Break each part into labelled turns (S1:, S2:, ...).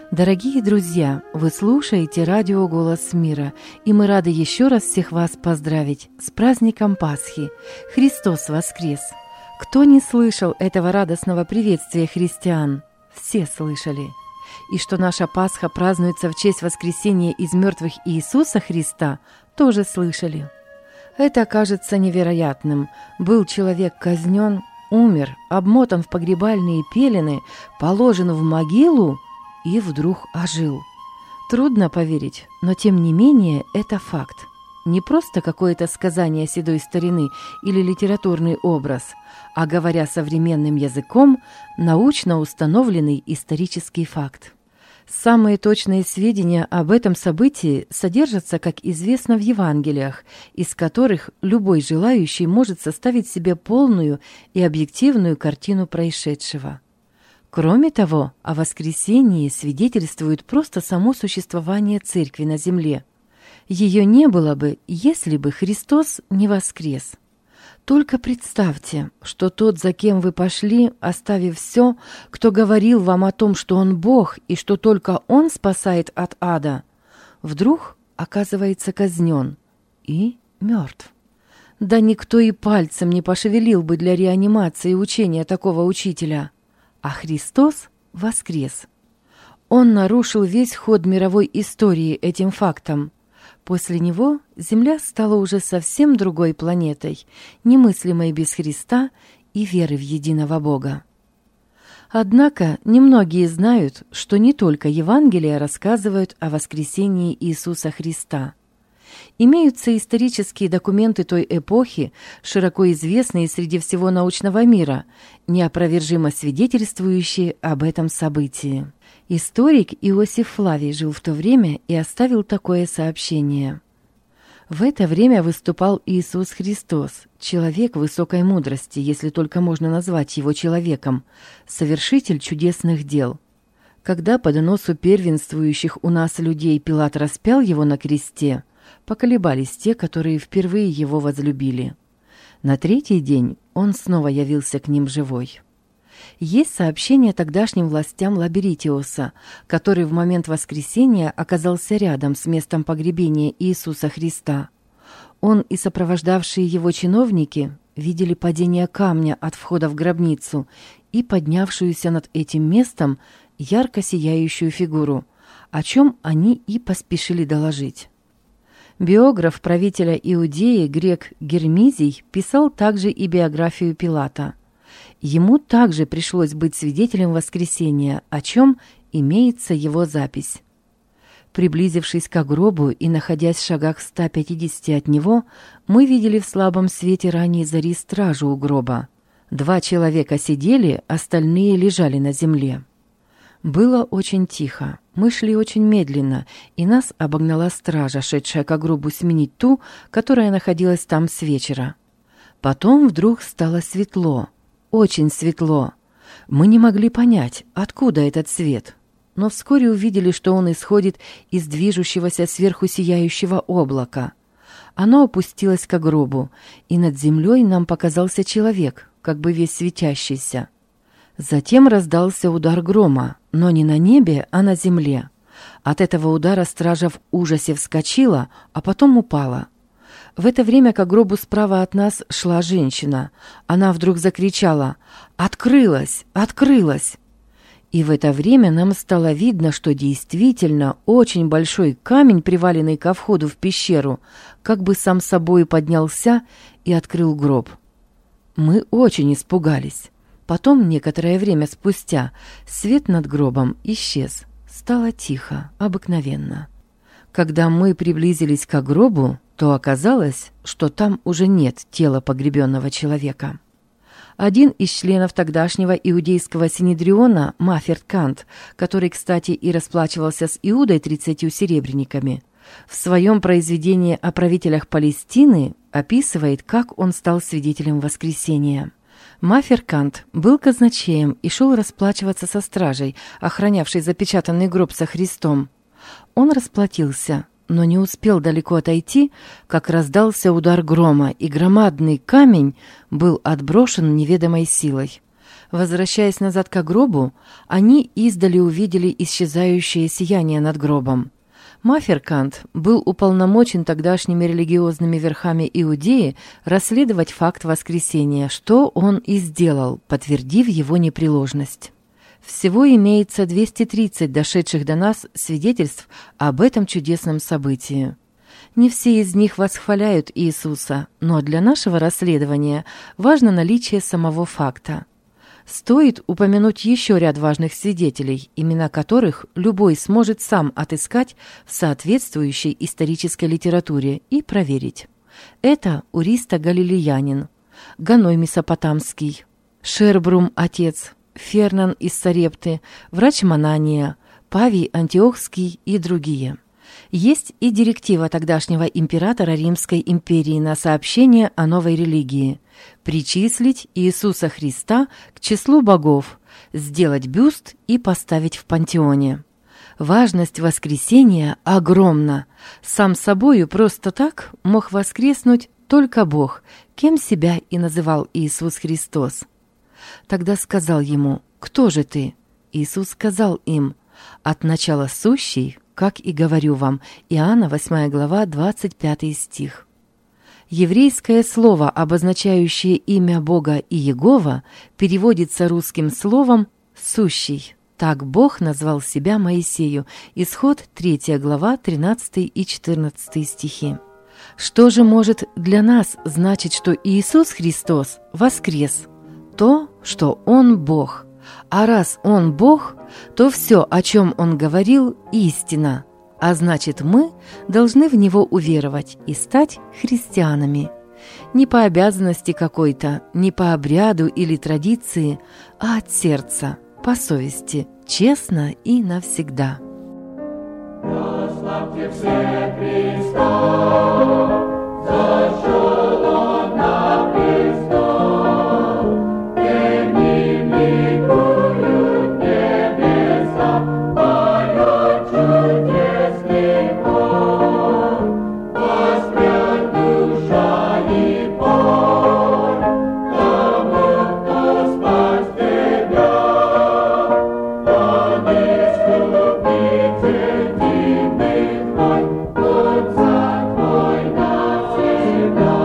S1: Дорогие друзья, вы слушаете радио «Голос мира», и мы рады еще раз всех вас поздравить с праздником Пасхи. Христос воскрес! Кто не слышал этого радостного приветствия христиан? Все слышали. И что наша Пасха празднуется в честь воскресения из мертвых Иисуса Христа, тоже слышали. Это кажется невероятным. Был человек казнен, умер, обмотан в погребальные пелены, положен в могилу, и вдруг ожил. Трудно поверить, но тем не менее это факт. Не просто какое-то сказание седой старины или литературный образ, а, говоря современным языком, научно установленный исторический факт. Самые точные сведения об этом событии содержатся, как известно, в Евангелиях, из которых любой желающий может составить себе полную и объективную картину происшедшего. Кроме того, о воскресении свидетельствует просто само существование Церкви на земле. Ее не было бы, если бы Христос не воскрес. Только представьте, что тот, за кем вы пошли, оставив все, кто говорил вам о том, что Он Бог и что только Он спасает от ада, вдруг оказывается казнен и мертв. Да никто и пальцем не пошевелил бы для реанимации учения такого учителя. А Христос воскрес. Он нарушил весь ход мировой истории этим фактом. После него Земля стала уже совсем другой планетой, немыслимой без Христа и веры в единого Бога. Однако немногие знают, что не только Евангелия рассказывают о воскресении Иисуса Христа. Имеются исторические документы той эпохи, широко известные среди всего научного мира, неопровержимо свидетельствующие об этом событии. Историк Иосиф Флавий жил в то время и оставил такое сообщение. В это время выступал Иисус Христос, человек высокой мудрости, если только можно назвать его человеком, совершитель чудесных дел. Когда по доносу первенствующих у нас людей Пилат распял его на кресте, поколебались те, которые впервые его возлюбили. На третий день он снова явился к ним живой. Есть сообщение тогдашним властям Лаберитиуса, который в момент воскресения оказался рядом с местом погребения Иисуса Христа. Он и сопровождавшие его чиновники видели падение камня от входа в гробницу и поднявшуюся над этим местом ярко сияющую фигуру, о чем они и поспешили доложить. Биограф правителя Иудеи грек Гермизий писал также и биографию Пилата. Ему также пришлось быть свидетелем воскресения, о чем имеется его запись. Приблизившись к гробу и находясь в шагах 150 от него, мы видели в слабом свете ранней зари стражу у гроба. 2 человека сидели, остальные лежали на земле. Было очень тихо, мы шли очень медленно, и нас обогнала стража, шедшая к гробу сменить ту, которая находилась там с вечера. Потом вдруг стало светло, очень светло. Мы не могли понять, откуда этот свет, но вскоре увидели, что он исходит из движущегося сверху сияющего облака. Оно опустилось к гробу, и над землей нам показался человек, как бы весь светящийся. Затем раздался удар грома, но не на небе, а на земле. От этого удара стража в ужасе вскочила, а потом упала. В это время к гробу справа от нас шла женщина. Она вдруг закричала: «Открылась! Открылась!» И в это время нам стало видно, что действительно очень большой камень, приваленный ко входу в пещеру, как бы сам собой поднялся и открыл гроб. Мы очень испугались. Потом, некоторое время спустя, свет над гробом исчез. Стало тихо, обыкновенно. Когда мы приблизились к гробу, то оказалось, что там уже нет тела погребенного человека. Один из членов тогдашнего иудейского синедриона, Маферт Кант, который, кстати, и расплачивался с Иудой 30 серебряниками, в своем произведении о правителях Палестины описывает, как он стал свидетелем воскресения. Мафер Кант был казначеем и шел расплачиваться со стражей, охранявшей запечатанный гроб со Христом. Он расплатился, но не успел далеко отойти, как раздался удар грома, и громадный камень был отброшен неведомой силой. Возвращаясь назад к гробу, они издали увидели исчезающее сияние над гробом. Маферкант был уполномочен тогдашними религиозными верхами Иудеи расследовать факт воскресения, что он и сделал, подтвердив его непреложность. Всего имеется 230 дошедших до нас свидетельств об этом чудесном событии. Не все из них восхваляют Иисуса, но для нашего расследования важно наличие самого факта. Стоит упомянуть еще ряд важных свидетелей, имена которых любой сможет сам отыскать в соответствующей исторической литературе и проверить. Это Уриста Галилеянин, Ганой Месопотамский, Шербрум отец, Фернан из Сарепты, врач Манания, Павий Антиохский и другие. Есть и директива тогдашнего императора Римской империи на сообщение о новой религии – причислить Иисуса Христа к числу богов, сделать бюст и поставить в пантеоне. Важность воскресения огромна. Сам собою просто так мог воскреснуть только Бог, кем себя и называл Иисус Христос. Тогда сказал ему: «Кто же ты?» Иисус сказал им: «От начала сущий, как и говорю вам». Иоанна 8 глава, 25 стих. Еврейское слово, обозначающее имя Бога Иегова, переводится русским словом «сущий». Так Бог назвал себя Моисею. Исход 3 глава, 13 и 14 стихи. Что же может для нас значить, что Иисус Христос воскрес? То, что Он Бог. А раз Он Бог, то все, о чем Он говорил, истина. А значит, мы должны в Него уверовать и стать христианами. Не по обязанности какой-то, не по обряду или традиции, а от сердца, по совести, честно и навсегда. Прославьте все Христа, зашел Он на престол, перед Ним ликуют небеса, поют чудесный хор, воспрет душа и боль, тому, кто спас тебя, Он искупитель дивный твой, Он за твой навсегда.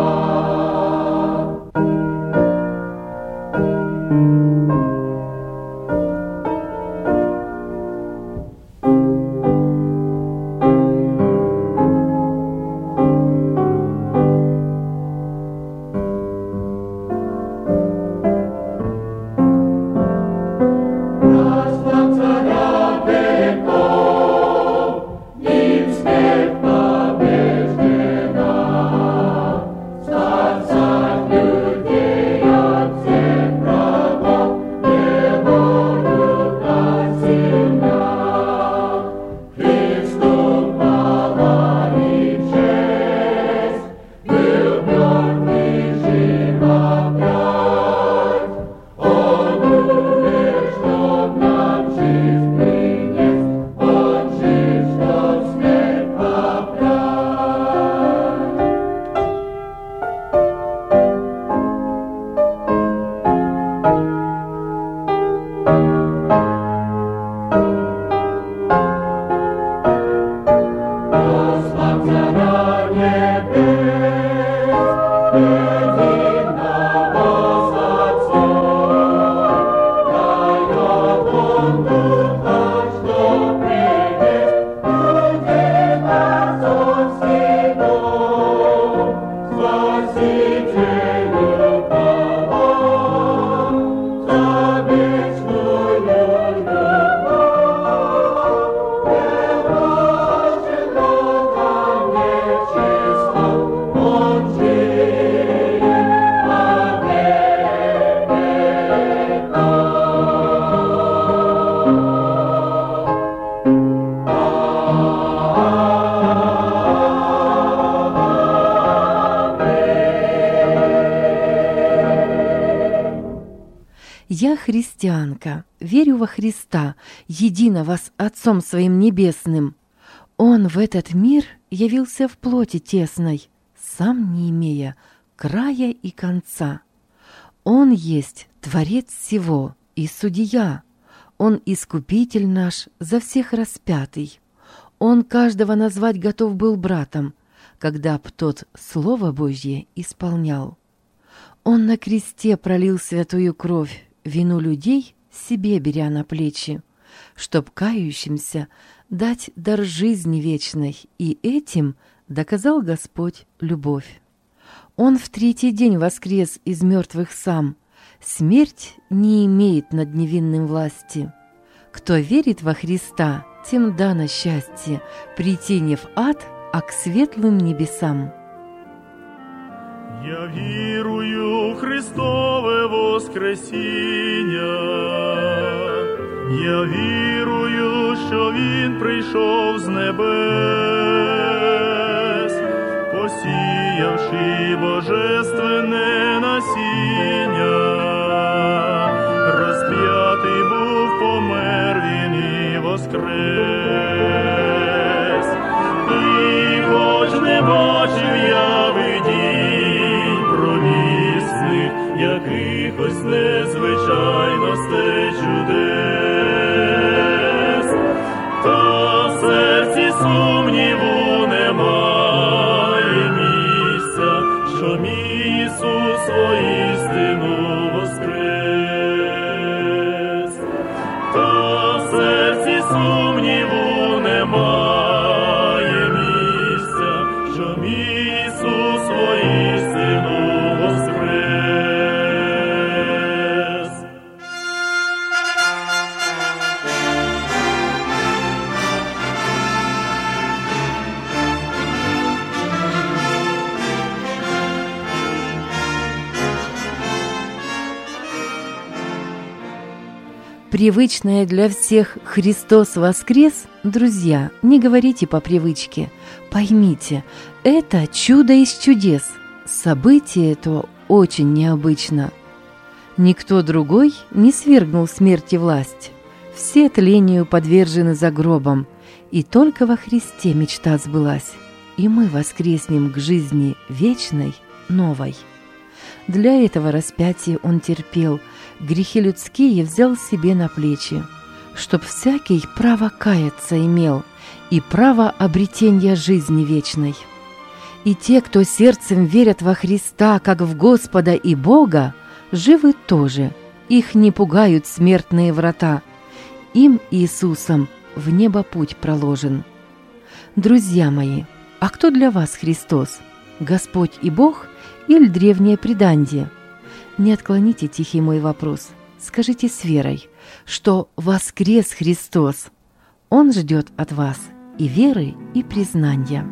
S1: «Я христианка, верю во Христа, единого с Отцом Своим Небесным. Он в этот мир явился в плоти тесной, сам не имея края и конца. Он есть Творец всего и судья. Он искупитель наш, за всех распятый. Он каждого назвать готов был братом, когда б тот Слово Божье исполнял. Он на кресте пролил святую кровь, вину людей себе беря на плечи, чтоб кающимся дать дар жизни вечной, и этим доказал Господь любовь. Он в третий день воскрес из мертвых сам, смерть не имеет над невинным власти. Кто верит во Христа, тем дано счастье прийти не в ад, а к светлым небесам.
S2: Я вірую в Христове воскресіння, я вірую, що Він прийшов з небес, посіявши божественне насіння, розп'ятий був, помер Він і воскрес. І хоч не бачив я видінь провісних, якихось незвичайностей чудес, та в серці сумніву немає місця, що мій Ісус воістину воскрес. Та в серці сумніву немає місця, що мій Ісус воістину воскрес.
S1: Привычное для всех «Христос воскрес», друзья, не говорите по привычке. Поймите, это чудо из чудес. Событие это очень необычно. Никто другой не свергнул смерти власть. Все тлению подвержены за гробом, и только во Христе мечта сбылась, и мы воскреснем к жизни вечной, новой. Для этого распятия Он терпел, грехи людские взял себе на плечи, чтоб всякий право каяться имел и право обретения жизни вечной. И те, кто сердцем верят во Христа, как в Господа и Бога, живы тоже, их не пугают смертные врата. Им, Иисусом, в небо путь проложен. Друзья мои, а кто для вас Христос? Господь и Бог или древнее преданье? Не отклоните тихий мой вопрос. Скажите с верой, что воскрес Христос. Он ждет от вас и веры, и признания.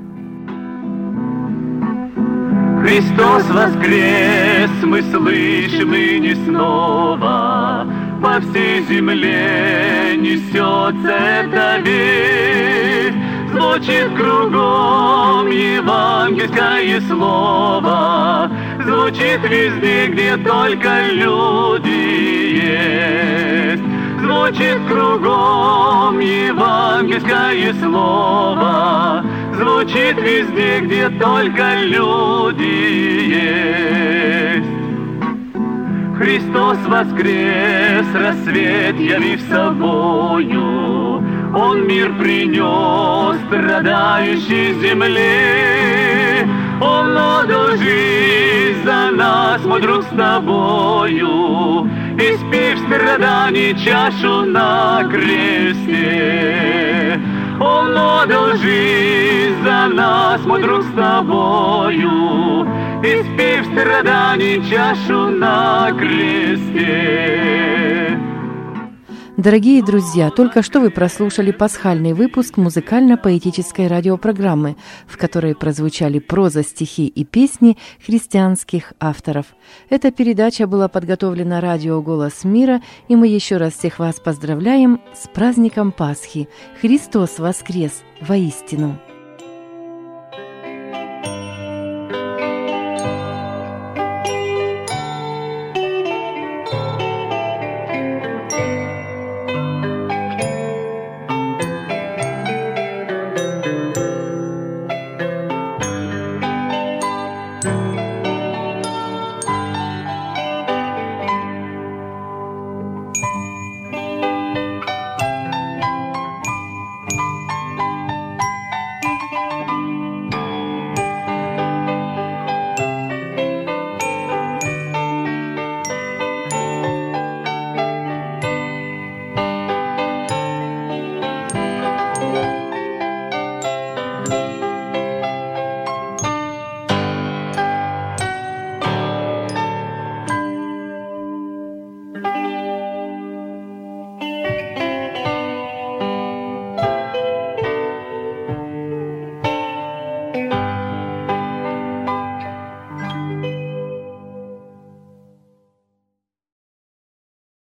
S3: Христос воскрес, мы слышим ныне снова, по всей земле несется эта весть, звучит кругом евангельское слово, звучит везде, где только люди есть. Звучит кругом евангельское слово, звучит везде, где только люди есть. Христос воскрес, рассвет явив собою, Он мир принес страдающей земле. Он отдал жизнь за нас, мой друг, с тобою, испив страданий чашу на кресте. Он отдал жизнь за нас, мой друг, с тобою, испив страданий чашу на кресте.
S1: Дорогие друзья, только что вы прослушали пасхальный выпуск музыкально-поэтической радиопрограммы, в которой прозвучали проза, стихи и песни христианских авторов. Эта передача была подготовлена радио «Голос мира», и мы еще раз всех вас поздравляем с праздником Пасхи. Христос воскрес воистину!